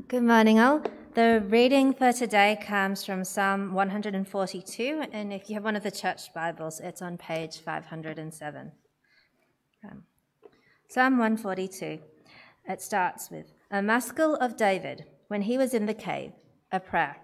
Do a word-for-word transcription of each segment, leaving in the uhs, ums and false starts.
Good morning, all. The reading for today comes from Psalm one hundred forty-two, and if you have one of the church Bibles, it's on page five hundred seven. Um, Psalm one forty-two. It starts with, a maskil of David, when he was in the cave, a prayer.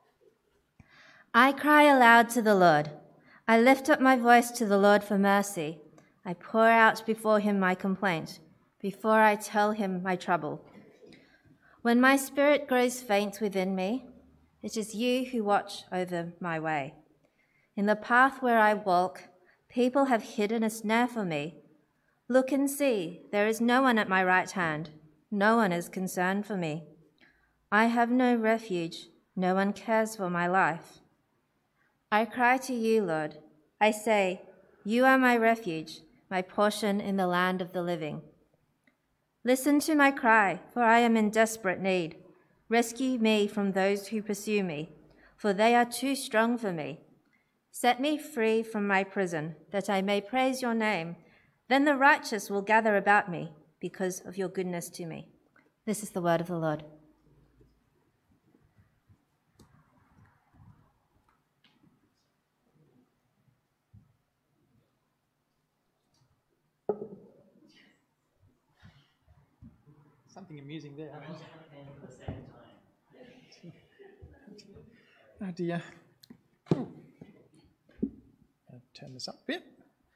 I cry aloud to the Lord. I lift up my voice to the Lord for mercy. I pour out before him my complaint, before I tell him my trouble. When my spirit grows faint within me, it is you who watch over my way. In the path where I walk, people have hidden a snare for me. Look and see, there is no one at my right hand. No one is concerned for me. I have no refuge. No one cares for my life. I cry to you, Lord. I say, you are my refuge, my portion in the land of the living. Listen to my cry, for I am in desperate need. Rescue me from those who pursue me, for they are too strong for me. Set me free from my prison, that I may praise your name. Then the righteous will gather about me because of your goodness to me. This is the word of the Lord. Something amusing there. Oh dear. Ooh. I'll turn this up a bit.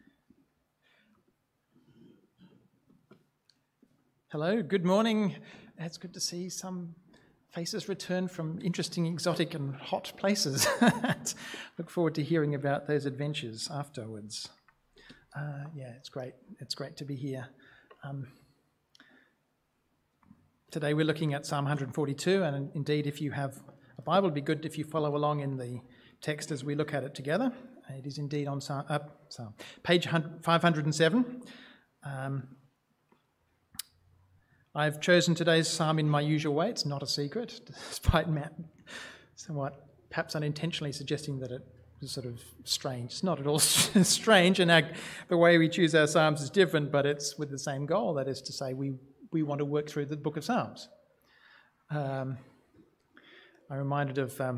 Hello, good morning. It's good to see some faces return from interesting, exotic and hot places. Look forward to hearing about those adventures afterwards. Uh, yeah, it's great. It's great to be here. Um, Today we're looking at Psalm one forty-two, and indeed if you have a Bible, it'd be good if you follow along in the text as we look at it together. It is indeed on Psalm, uh, Psalm page five hundred seven. Um, I've chosen today's psalm in my usual way. It's not a secret, despite Matt somewhat perhaps unintentionally suggesting that it was sort of strange. It's not at all strange, and our, the way we choose our psalms is different, but it's with the same goal, that is to say we we want to work through the book of Psalms. Um, I'm reminded of um,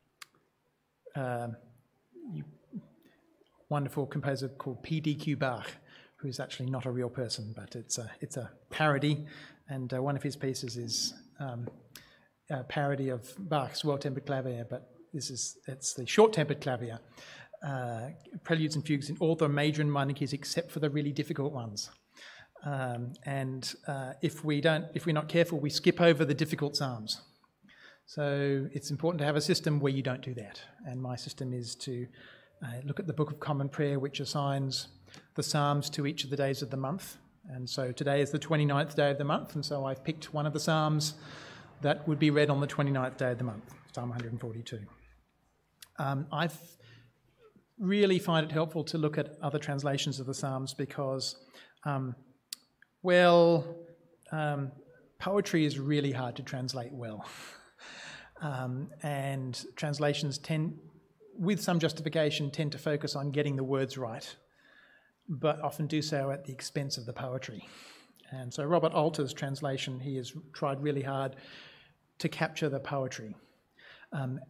uh, a wonderful composer called P D Q Bach, who's actually not a real person, but it's a, it's a parody, and uh, one of his pieces is um, a parody of Bach's Well-Tempered Clavier, but this is it's the Short-Tempered Clavier, uh, preludes and fugues in all the major and minor keys except for the really difficult ones. Um, and uh, if we don't, if we're not careful, we skip over the difficult psalms. So it's important to have a system where you don't do that. And my system is to uh, look at the Book of Common Prayer, which assigns the psalms to each of the days of the month. And so today is the twenty-ninth day of the month, and so I've picked one of the psalms that would be read on the twenty-ninth day of the month, Psalm one forty-two. Um, I've really find it helpful to look at other translations of the psalms because um, Well, um, poetry is really hard to translate well. um, and translations tend, with some justification, tend to focus on getting the words right, but often do so at the expense of the poetry. And so Robert Alter's translation, he has tried really hard to capture the poetry. Um,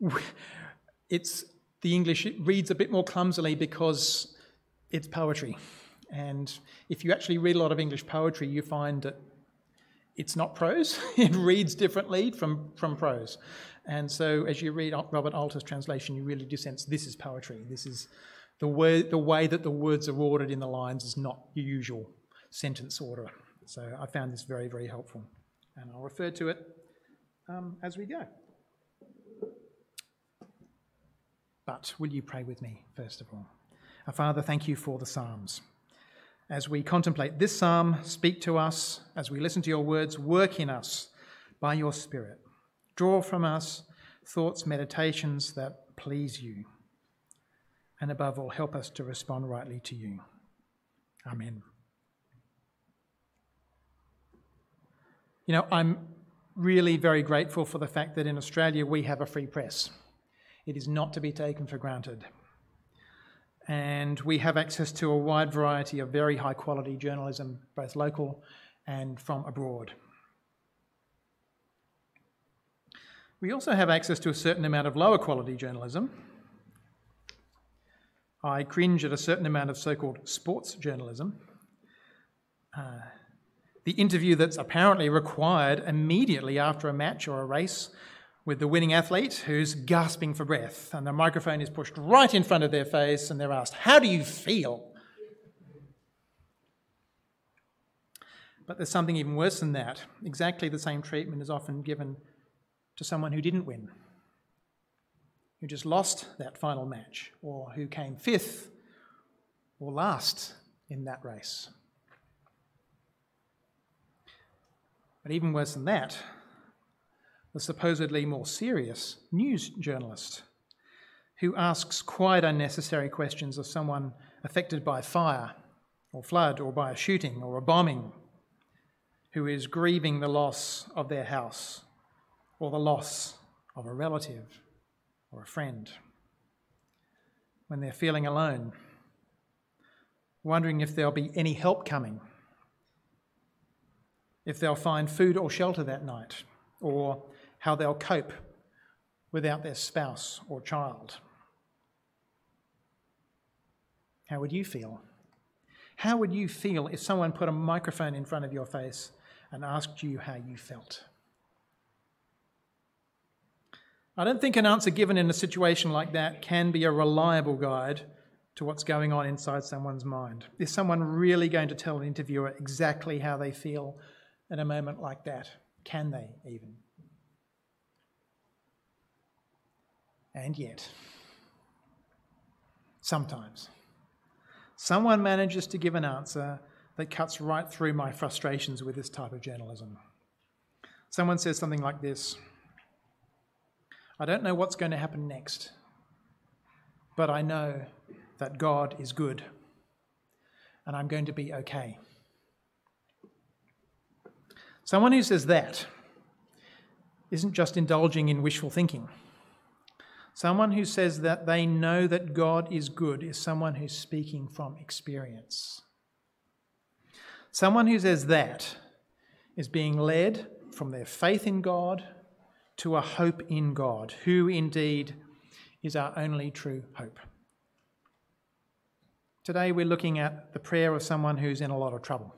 it's the English, it reads a bit more clumsily because it's poetry. And if you actually read a lot of English poetry, you find that it's not prose. It reads differently from, from prose. And so as you read Robert Alter's translation, you really do sense this is poetry. This is the way, the way that the words are ordered in the lines is not your usual sentence order. So I found this very, very helpful. And I'll refer to it um, as we go. But will you pray with me, first of all? Our Father, thank you for the Psalms. As we contemplate this psalm, speak to us. As we listen to your words, work in us by your Spirit. Draw from us thoughts, meditations that please you. And above all, help us to respond rightly to you. Amen. You know, I'm really very grateful for the fact that in Australia we have a free press. It is not to be taken for granted. And we have access to a wide variety of very high quality journalism, both local and from abroad. We also have access to a certain amount of lower quality journalism. I cringe at a certain amount of so-called sports journalism. Uh, the interview that's apparently required immediately after a match or a race with the winning athlete who's gasping for breath, and the microphone is pushed right in front of their face and they're asked, "How do you feel?" But there's something even worse than that. Exactly the same treatment is often given to someone who didn't win, who just lost that final match, or who came fifth or last in that race. But even worse than that, the supposedly more serious news journalist who asks quite unnecessary questions of someone affected by fire or flood or by a shooting or a bombing, who is grieving the loss of their house or the loss of a relative or a friend, when they're feeling alone, wondering if there'll be any help coming, if they'll find food or shelter that night, or how they'll cope without their spouse or child. How would you feel? How would you feel if someone put a microphone in front of your face and asked you how you felt? I don't think an answer given in a situation like that can be a reliable guide to what's going on inside someone's mind. Is someone really going to tell an interviewer exactly how they feel in a moment like that? Can they even? And yet, sometimes, someone manages to give an answer that cuts right through my frustrations with this type of journalism. Someone says something like this: "I don't know what's going to happen next, but I know that God is good and I'm going to be okay." Someone who says that isn't just indulging in wishful thinking. Someone who says that they know that God is good is someone who's speaking from experience. Someone who says that is being led from their faith in God to a hope in God, who indeed is our only true hope. Today we're looking at the prayer of someone who's in a lot of trouble.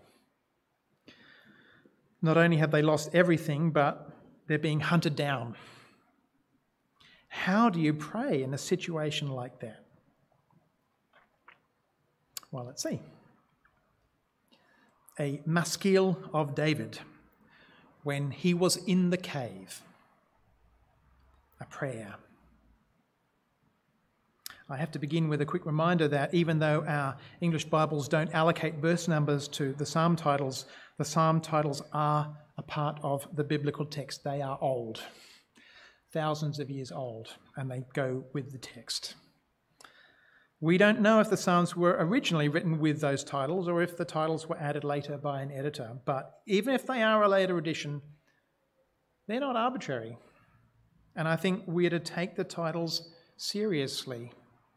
Not only have they lost everything, but they're being hunted down. How do you pray in a situation like that? Well, let's see. A maskil of David when he was in the cave. A prayer. I have to begin with a quick reminder that even though our English Bibles don't allocate verse numbers to the psalm titles, the psalm titles are a part of the biblical text. They are old, thousands of years old, and they go with the text. We don't know if the psalms were originally written with those titles or if the titles were added later by an editor, but even if they are a later addition, they're not arbitrary. And I think we're to take the titles seriously.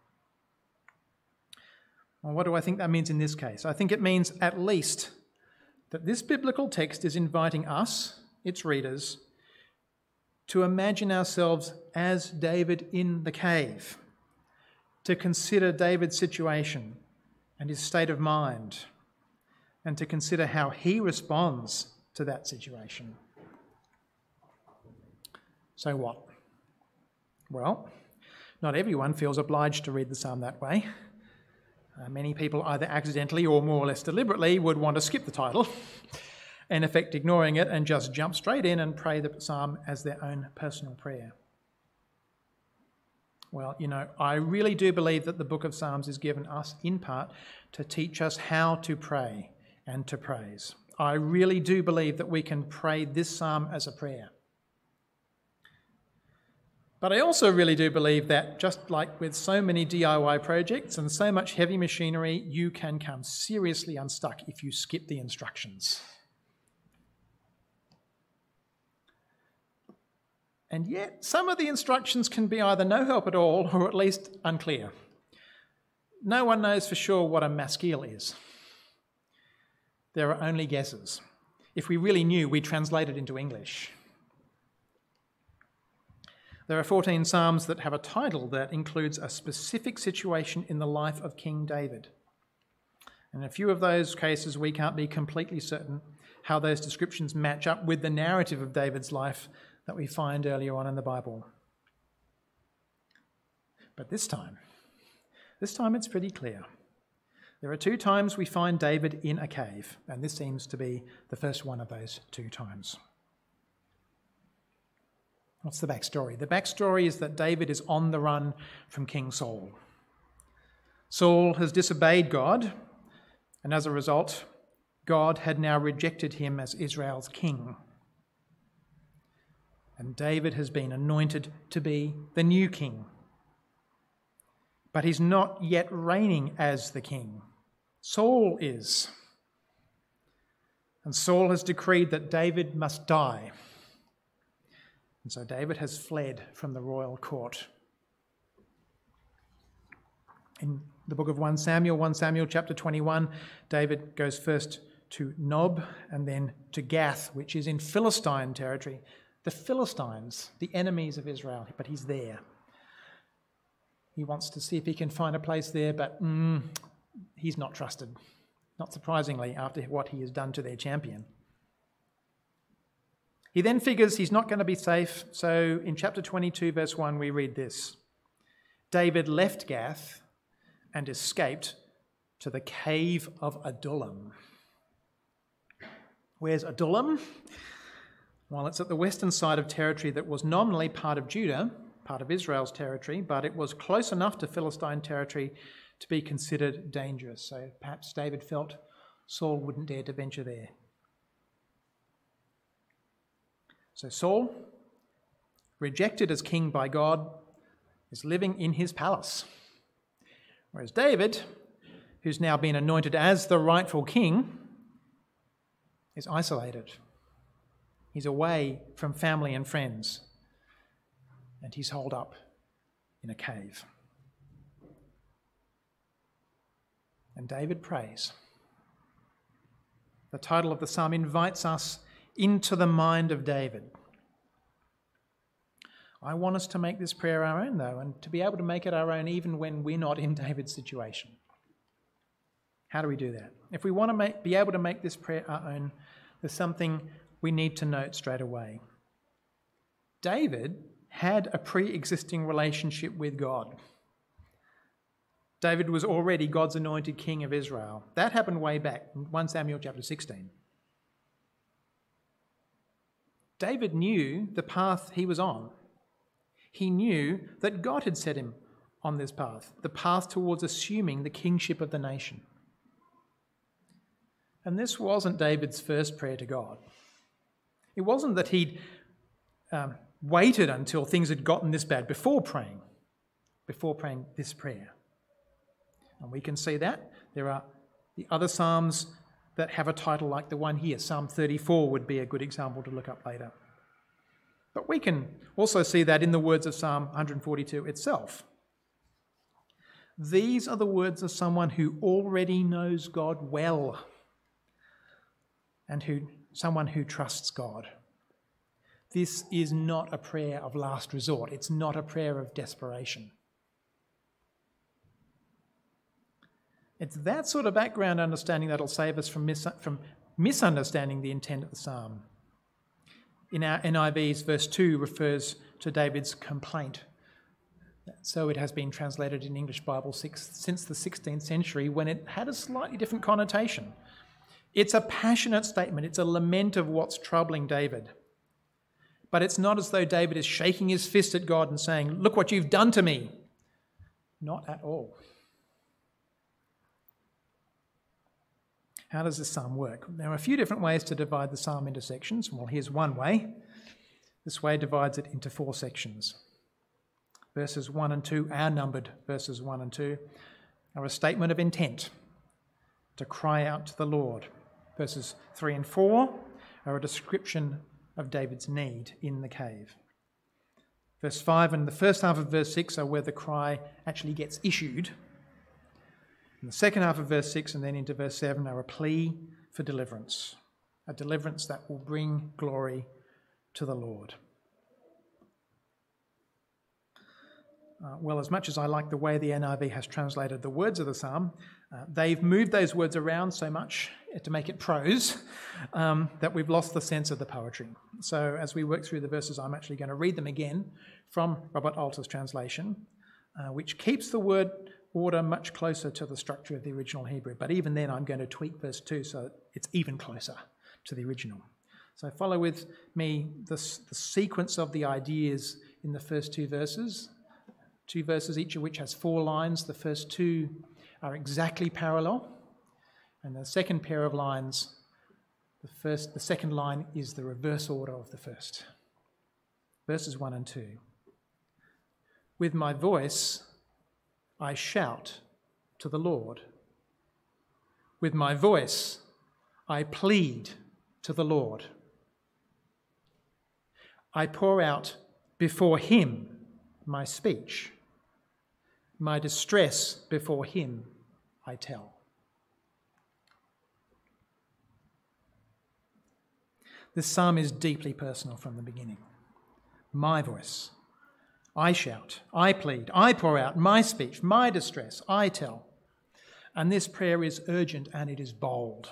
Well, what do I think that means in this case? I think it means at least that this biblical text is inviting us, its readers, to imagine ourselves as David in the cave, to consider David's situation and his state of mind, and to consider how he responds to that situation. So what? Well, not everyone feels obliged to read the psalm that way. Uh, many people either accidentally or more or less deliberately would want to skip the title, in effect ignoring it, and just jump straight in and pray the psalm as their own personal prayer. Well, you know, I really do believe that the book of Psalms is given us in part to teach us how to pray and to praise. I really do believe that we can pray this psalm as a prayer. But I also really do believe that, just like with so many D I Y projects and so much heavy machinery, you can come seriously unstuck if you skip the instructions. And yet, some of the instructions can be either no help at all or at least unclear. No one knows for sure what a maskil is. There are only guesses. If we really knew, we'd translate it into English. There are fourteen psalms that have a title that includes a specific situation in the life of King David. In a few of those cases, we can't be completely certain how those descriptions match up with the narrative of David's life that we find earlier on in the Bible. But this time, this time it's pretty clear. There are two times we find David in a cave, and this seems to be the first one of those two times. What's the backstory? The backstory is that David is on the run from King Saul. Saul has disobeyed God, and as a result, God had now rejected him as Israel's king. And David has been anointed to be the new king. But he's not yet reigning as the king. Saul is. And Saul has decreed that David must die. And so David has fled from the royal court. In the book of First Samuel, First Samuel chapter twenty-one, David goes first to Nob and then to Gath, which is in Philistine territory. The Philistines, the enemies of Israel, but he's there. He wants to see if he can find a place there, but mm, he's not trusted, not surprisingly, after what he has done to their champion. He then figures he's not going to be safe, so in chapter twenty-two, verse one, we read this. David left Gath and escaped to the cave of Adullam. Where's Adullam? Well, it's at the western side of territory that was nominally part of Judah, part of Israel's territory, but it was close enough to Philistine territory to be considered dangerous. So perhaps David felt Saul wouldn't dare to venture there. So Saul, rejected as king by God, is living in his palace. Whereas David, who's now been anointed as the rightful king, is isolated. He's away from family and friends, and he's holed up in a cave. And David prays. The title of the psalm invites us into the mind of David. I want us to make this prayer our own, though, and to be able to make it our own even when we're not in David's situation. How do we do that? If we want to make, be able to make this prayer our own, there's something we need to note straight away. David had a pre-existing relationship with God. David was already God's anointed king of Israel. That happened way back in First Samuel chapter sixteen. David knew the path he was on. He knew that God had set him on this path, the path towards assuming the kingship of the nation. And this wasn't David's first prayer to God. It wasn't that he'd um, waited until things had gotten this bad before praying, before praying this prayer. And we can see that. There are the other psalms that have a title like the one here. Psalm thirty-four would be a good example to look up later. But we can also see that in the words of Psalm one forty-two itself. These are the words of someone who already knows God well and who someone who trusts God. This is not a prayer of last resort. It's not a prayer of desperation. It's that sort of background understanding that'll save us from, mis- from misunderstanding the intent of the psalm. In our N I V's, verse two refers to David's complaint. So it has been translated in English Bible six, since the sixteenth century, when it had a slightly different connotation. It's a passionate statement. It's a lament of what's troubling David. But it's not as though David is shaking his fist at God and saying, "Look what you've done to me." Not at all. How does this psalm work? There are a few different ways to divide the psalm into sections. Well, here's one way. This way divides it into four sections. Verses one and two, our numbered verses one and two, are a statement of intent to cry out to the Lord. Verses three and four are a description of David's need in the cave. Verse five and the first half of verse six are where the cry actually gets issued. And the second half of verse six and then into verse seven are a plea for deliverance, a deliverance that will bring glory to the Lord. Uh, well, as much as I like the way the N I V has translated the words of the psalm, uh, they've moved those words around so much to make it prose um, that we've lost the sense of the poetry. So as we work through the verses, I'm actually going to read them again from Robert Alter's translation, uh, which keeps the word order much closer to the structure of the original Hebrew. But even then, I'm going to tweak verse two so it's even closer to the original. So follow with me the, the sequence of the ideas in the first two verses. Two verses, each of which has four lines. The first two are exactly parallel. And the second pair of lines, the first, the second line is the reverse order of the first. Verses one and two. With my voice, I shout to the Lord. With my voice, I plead to the Lord. I pour out before him my speech. My distress before him I tell. This psalm is deeply personal from the beginning. My voice, I shout, I plead, I pour out my speech, my distress, I tell. And this prayer is urgent and it is bold.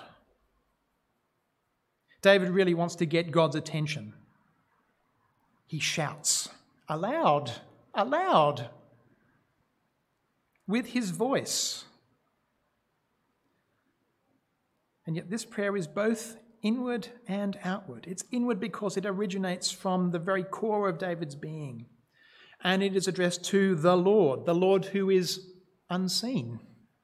David really wants to get God's attention. He shouts aloud, aloud, with his voice. And yet this prayer is both inward and outward. It's inward because it originates from the very core of David's being. And it is addressed to the Lord, the Lord who is unseen.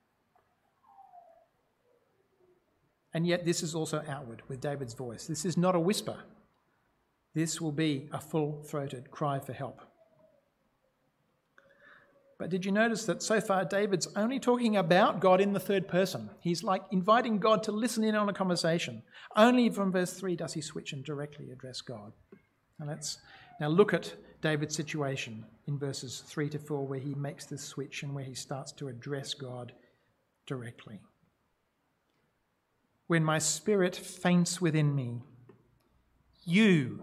And yet this is also outward with David's voice. This is not a whisper. This will be a full-throated cry for help. But did you notice that so far David's only talking about God in the third person? He's like inviting God to listen in on a conversation. Only from verse three does he switch and directly address God. And let's now look at David's situation in verses three to four, where he makes this switch and where he starts to address God directly. When my spirit faints within me, you,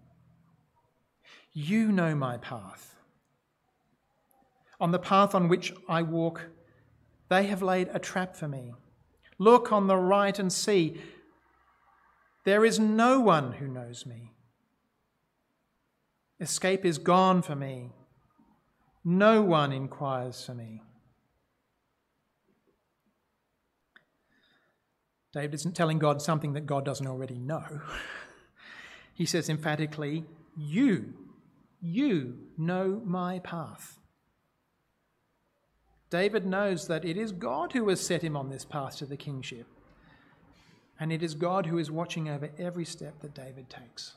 you know my path. On the path on which I walk, they have laid a trap for me. Look on the right and see. There is no one who knows me. Escape is gone for me. No one inquires for me. David isn't telling God something that God doesn't already know. He says emphatically, you, you know my path. David knows that it is God who has set him on this path to the kingship. And it is God who is watching over every step that David takes.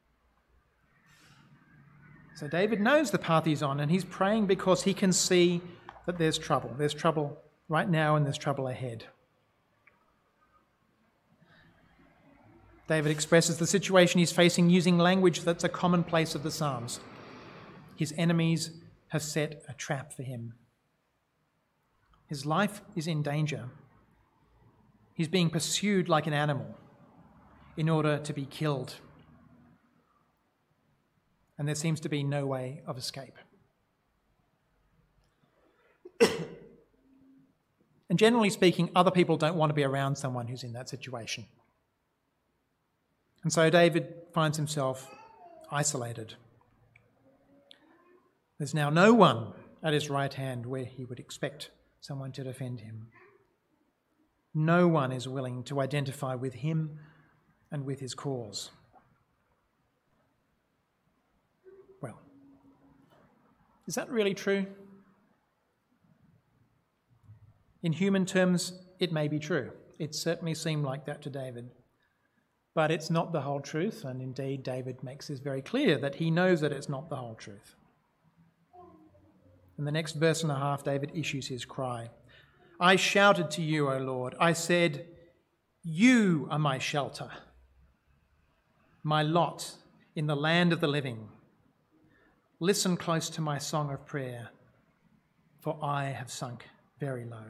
So David knows the path he's on, and he's praying because he can see that there's trouble. There's trouble right now and there's trouble ahead. David expresses the situation he's facing using language that's a commonplace of the Psalms. His enemies have set a trap for him. His life is in danger. He's being pursued like an animal in order to be killed. And there seems to be no way of escape. And generally speaking, other people don't want to be around someone who's in that situation. And so David finds himself isolated. There's now no one at his right hand where he would expect someone to defend him. No one is willing to identify with him and with his cause. Well, is that really true? In human terms, it may be true. It certainly seemed like that to David. But it's not the whole truth, and indeed David makes this very clear that he knows that it's not the whole truth. In the next verse and a half, David issues his cry. I shouted to you, O Lord. I said, you are my shelter, my lot in the land of the living. Listen close to my song of prayer, for I have sunk very low.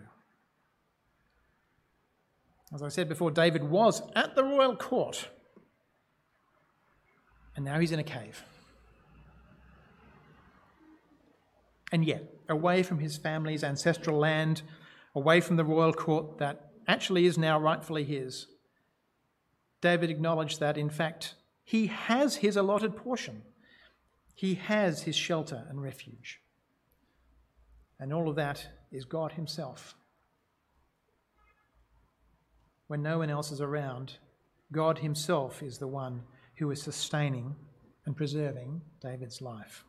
As I said before, David was at the royal court, and now he's in a cave. And yet, away from his family's ancestral land, away from the royal court that actually is now rightfully his, David acknowledged that, in fact, he has his allotted portion. He has his shelter and refuge. And all of that is God himself. When no one else is around, God himself is the one who is sustaining and preserving David's life.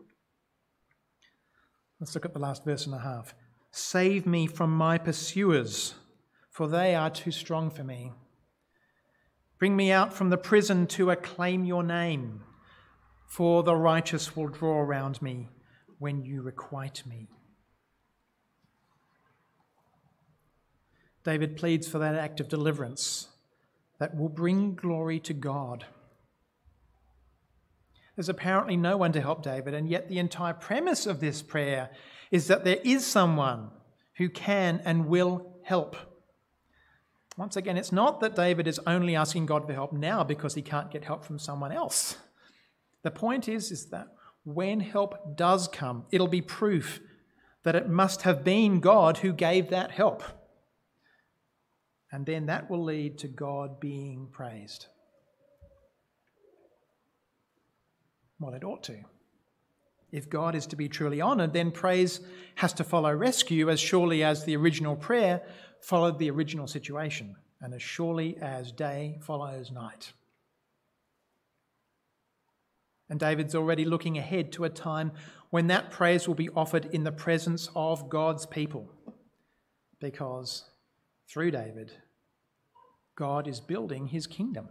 Let's look at the last verse and a half. Save me from my pursuers, for they are too strong for me. Bring me out from the prison to acclaim your name, for the righteous will draw around me when you requite me. David pleads for that act of deliverance that will bring glory to God. There's apparently no one to help David, and yet the entire premise of this prayer is that there is someone who can and will help. Once again, it's not that David is only asking God for help now because he can't get help from someone else. The point is, is that when help does come, it'll be proof that it must have been God who gave that help. And then that will lead to God being praised. Well, it ought to. If God is to be truly honoured, then praise has to follow rescue as surely as the original prayer followed the original situation, and as surely as day follows night. And David's already looking ahead to a time when that praise will be offered in the presence of God's people, because through David, God is building his kingdom.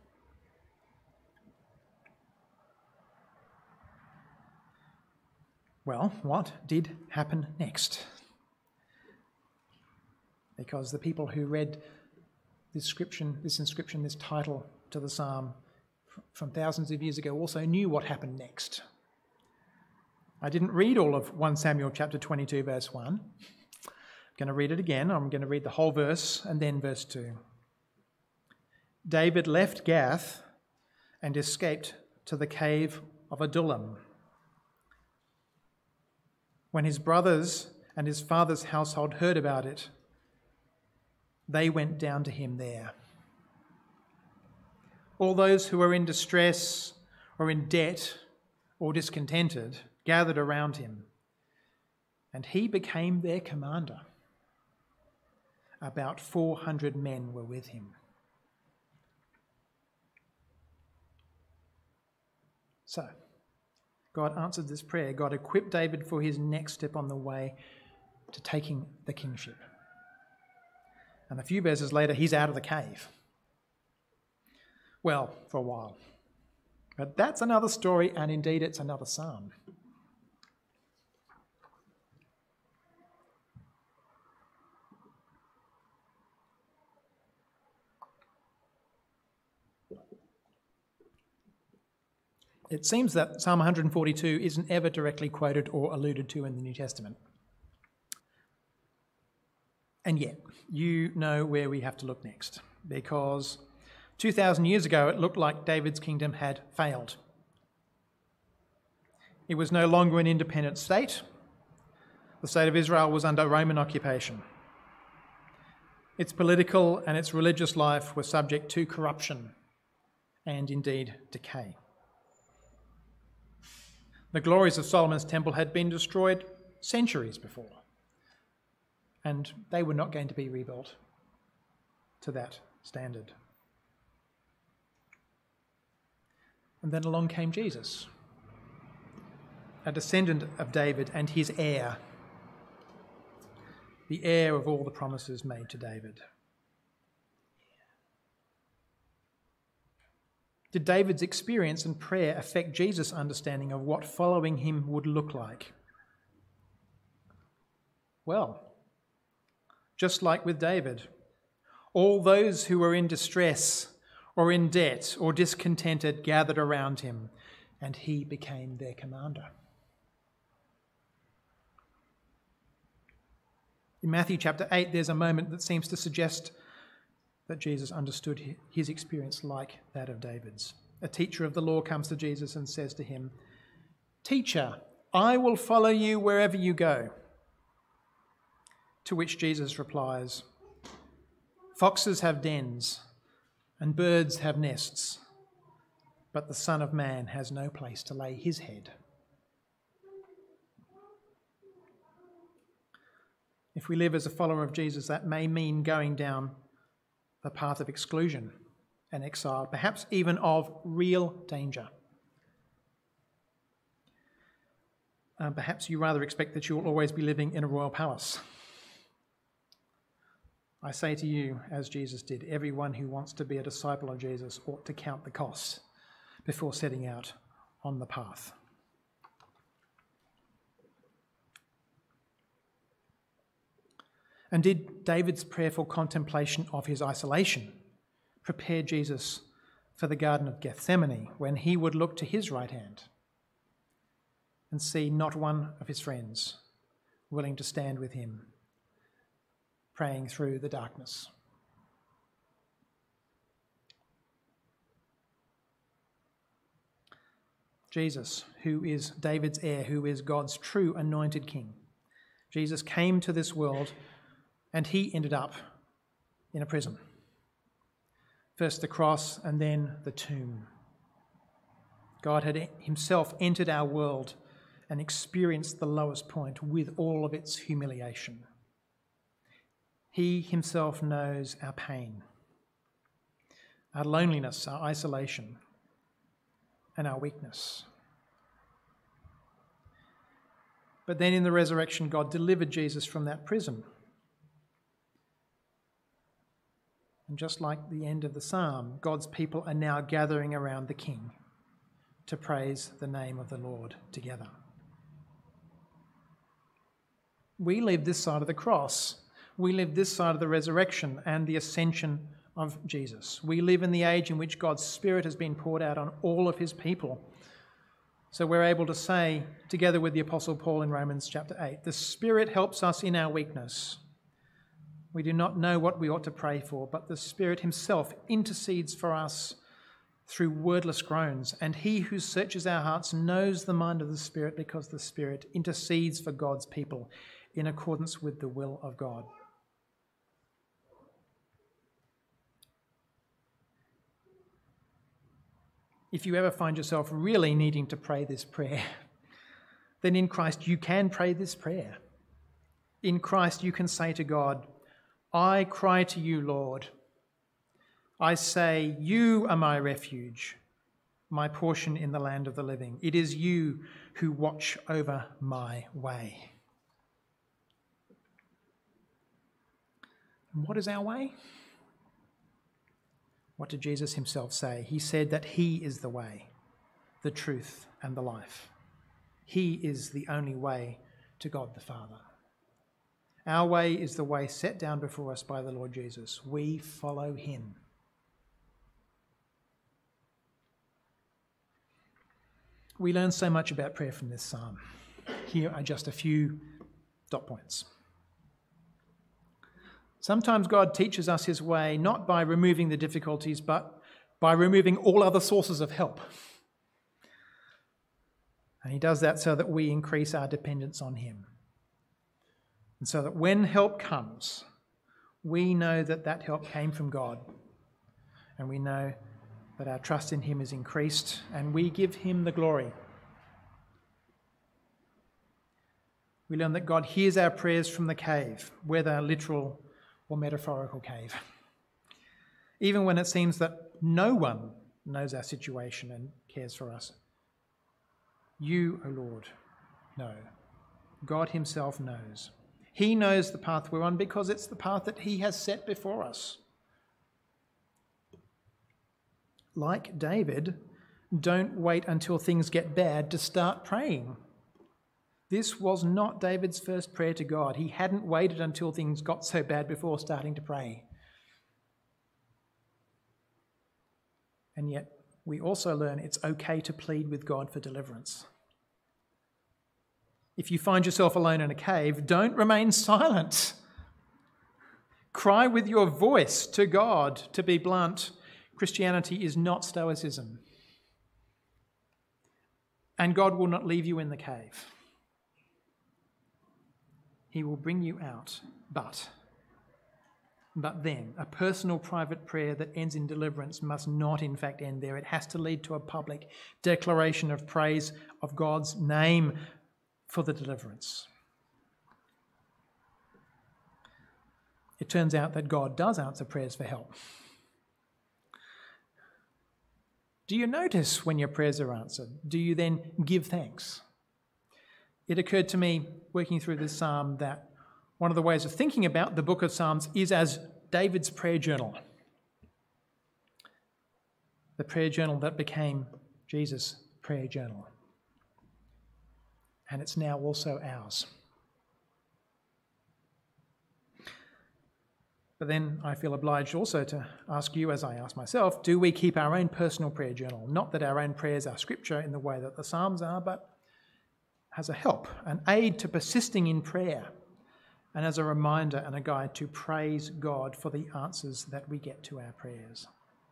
Well, what did happen next? Because the people who read this inscription, this inscription, this title to the psalm from thousands of years ago also knew what happened next. I didn't read all of First Samuel chapter twenty-two, verse one. I'm going to read it again. I'm going to read the whole verse and then verse two. David left Gath and escaped to the cave of Adullam. When his brothers and his father's household heard about it, they went down to him there. All those who were in distress or in debt or discontented gathered around him, and he became their commander. About four hundred men were with him. So, God answered this prayer. God equipped David for his next step on the way to taking the kingship. And a few verses later, he's out of the cave. Well, for a while. But that's another story, and indeed it's another psalm. It seems that Psalm one forty-two isn't ever directly quoted or alluded to in the New Testament. And yet, you know where we have to look next, because two thousand years ago it looked like David's kingdom had failed. It was no longer an independent state. The state of Israel was under Roman occupation. Its political and its religious life were subject to corruption and indeed decay. The glories of Solomon's temple had been destroyed centuries before, and they were not going to be rebuilt to that standard. And then along came Jesus, a descendant of David and his heir, the heir of all the promises made to David. Did David's experience and prayer affect Jesus' understanding of what following him would look like? Well, just like with David, all those who were in distress or in debt or discontented gathered around him, and he became their commander. In Matthew chapter eight, there's a moment that seems to suggest that Jesus understood his experience like that of David's. A teacher of the law comes to Jesus and says to him, "Teacher, I will follow you wherever you go. To which Jesus replies, foxes have dens and birds have nests, but the Son of Man has no place to lay his head. If we live as a follower of Jesus, that may mean going down the path of exclusion and exile, perhaps even of real danger. Um, perhaps you rather expect that you will always be living in a royal palace. I say to you, as Jesus did, everyone who wants to be a disciple of Jesus ought to count the costs before setting out on the path. And did David's prayerful contemplation of his isolation prepare Jesus for the Garden of Gethsemane, when he would look to his right hand and see not one of his friends willing to stand with him, praying through the darkness? Jesus, who is David's heir, who is God's true anointed king, Jesus came to this world and he ended up in a prison. First the cross and then the tomb. God had himself entered our world and experienced the lowest point with all of its humiliation. He himself knows our pain, our loneliness, our isolation, and our weakness. But then in the resurrection, God delivered Jesus from that prison. And just like the end of the psalm, God's people are now gathering around the King to praise the name of the Lord together. We live this side of the cross. We live this side of the resurrection and the ascension of Jesus. We live in the age in which God's Spirit has been poured out on all of his people. So we're able to say, together with the Apostle Paul in Romans chapter eight, the Spirit helps us in our weakness. We do not know what we ought to pray for, but the Spirit himself intercedes for us through wordless groans. And he who searches our hearts knows the mind of the Spirit, because the Spirit intercedes for God's people in accordance with the will of God. If you ever find yourself really needing to pray this prayer, then in Christ you can pray this prayer. In Christ you can say to God, I cry to you, Lord. I say, you are my refuge, my portion in the land of the living. It is you who watch over my way. And what is our way? What did Jesus himself say? He said that he is the way, the truth, and the life. He is the only way to God the Father. Our way is the way set down before us by the Lord Jesus. We follow him. We learn so much about prayer from this psalm. Here are just a few dot points. Sometimes God teaches us his way not by removing the difficulties, but by removing all other sources of help. And he does that so that we increase our dependence on him. And so that when help comes, we know that that help came from God. And we know that our trust in him is increased, and we give him the glory. We learn that God hears our prayers from the cave, whether literal or metaphorical cave. Even when it seems that no one knows our situation and cares for us. You, O Lord, know. God himself knows. He knows the path we're on because it's the path that he has set before us. Like David, don't wait until things get bad to start praying. This was not David's first prayer to God. He hadn't waited until things got so bad before starting to pray. And yet, we also learn it's okay to plead with God for deliverance. If you find yourself alone in a cave, don't remain silent. Cry with your voice to God. To be blunt, Christianity is not stoicism. And God will not leave you in the cave. he will bring you out. But, but then, a personal private prayer that ends in deliverance must not in fact end there. It has to lead to a public declaration of praise of God's name for the deliverance. It turns out that God does answer prayers for help. Do you notice when your prayers are answered? Do you then give thanks? It occurred to me, working through this psalm, that one of the ways of thinking about the book of Psalms is as David's prayer journal. The prayer journal that became Jesus' prayer journal. And it's now also ours. But then I feel obliged also to ask you, as I ask myself, do we keep our own personal prayer journal? Not that our own prayers are scripture in the way that the Psalms are, but as a help, an aid to persisting in prayer, and as a reminder and a guide to praise God for the answers that we get to our prayers.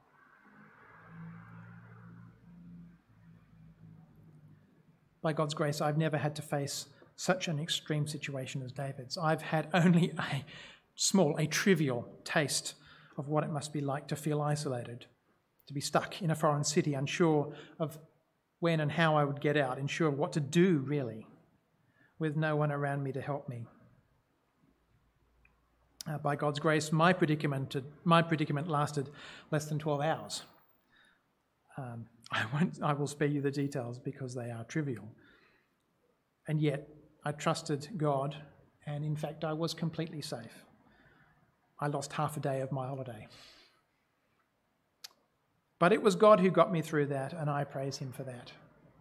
By God's grace, I've never had to face such an extreme situation as David's. I've had only a small, a trivial taste of what it must be like to feel isolated, to be stuck in a foreign city, unsure of when and how I would get out, unsure of what to do, really, with no one around me to help me. Uh, by God's grace, my predicament, my predicament lasted less than twelve hours. Um, I won't. I will spare you the details because they are trivial. And yet, I trusted God, and in fact, I was completely safe. I lost half a day of my holiday. But it was God who got me through that, and I praise him for that.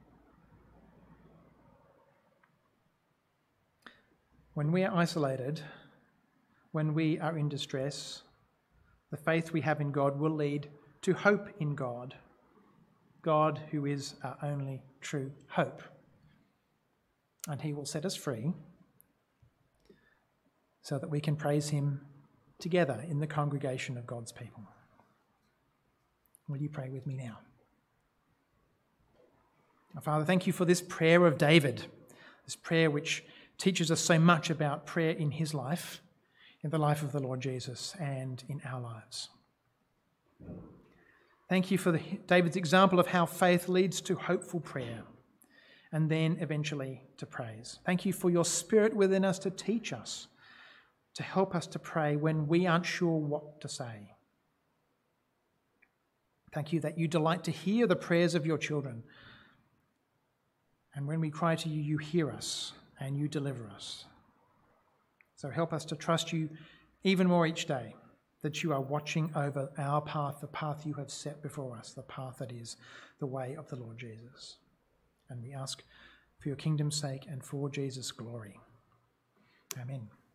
When we are isolated, when we are in distress, the faith we have in God will lead to hope in God, God who is our only true hope. And he will set us free so that we can praise him together in the congregation of God's people. Will you pray with me now? Our Father, thank you for this prayer of David, this prayer which teaches us so much about prayer in his life, in the life of the Lord Jesus, and in our lives. Thank you for the, David's example of how faith leads to hopeful prayer and then eventually to praise. Thank you for your Spirit within us to teach us, to help us to pray when we aren't sure what to say. Thank you that you delight to hear the prayers of your children. And when we cry to you, you hear us and you deliver us. So help us to trust you even more each day, that you are watching over our path, the path you have set before us, the path that is the way of the Lord Jesus. And we ask for your kingdom's sake and for Jesus' glory. Amen.